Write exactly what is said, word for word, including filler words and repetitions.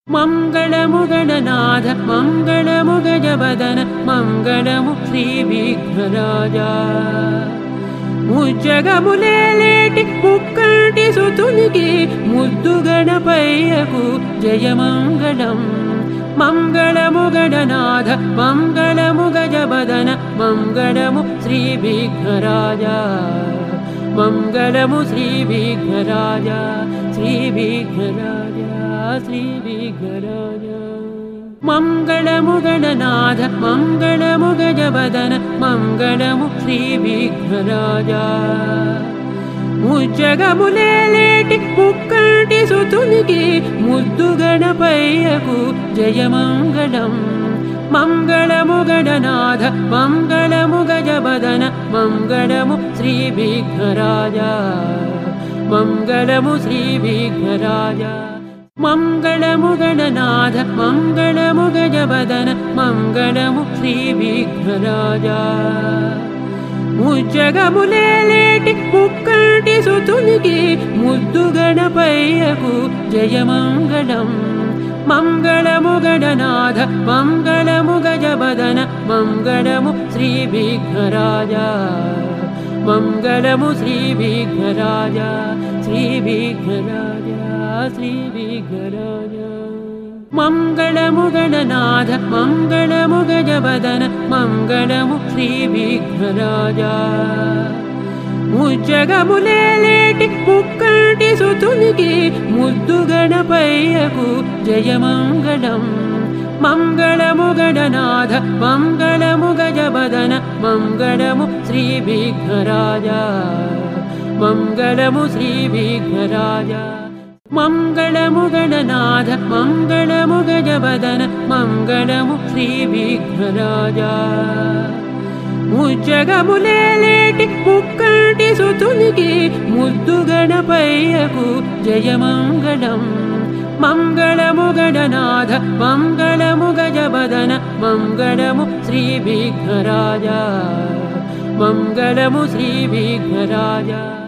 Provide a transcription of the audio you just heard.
मंगलमु Gananath मंगलमु गजवदन मंगलमु Shri विघ्नराजा मुज्जगमुलेलेटि मुक्कंटि सुतुनिगे मुद्दु गणपय्यकु जयमंगलम् मंगलमु Gananath मंगलमु गजवदन मंगलमु Shri विघ्नराजा मंगलमु Shri विघ्नराजा Shri विघ्नराजा Shri विघ्नराजा मंगलमु Gananath मंगलमु गजवदन मंगलमु Shri विघ्नराजा मुज्जगमुलेलेटि मुक्कंटि सुतुनिगे मुद्दु गणपय्यकु जयमंगलम् मंगलमु Gananath मंगलमु गजवदन मंगलमु Shri विघ्नराजा मंगलमु Shri विघ्नराजा मंगलमु Gananath मंगलमु गजवदन मंगलमु Shri विघ्नराजा मुज्जगमुलेलेटि मुक्कंटि सुतुनिगे मुद्दु गणपय्यकु जयमंगलम् मंगलमु Gananath मंगलमु गजवदन मंगलमु Shri विघ्नराजा मंगलमु Shri विघ्नराजा Shri विघ्नराजा Shri विघ्नराजा मंगलमु Gananath मंगलमु गजवदन मंगलमु Shri विघ्नराजा मुज्जगमुलेलेटि मुक्कंटि सुतुनिगे मुद्दु गणपय्यकु जयमंगलम् मंगलमु Gananath मंगलमु गजवदन मंगलमु Shri विघ्नराजा मंगलमु Shri विघ्नराजा मंगलमु Gananath मंगलमु गजवदन मंगलमु Shri विघ्नराजा मुज्जगमुलेलेटि मुक्कंटि सुतुनिगे मुद्दु गणपय्यकु जयमंगलम् मंगलमु Gananath मंगलमु गजवदन मंगलमु Shri विघ्नराजा मंगलमु Shri विघ्नराजा।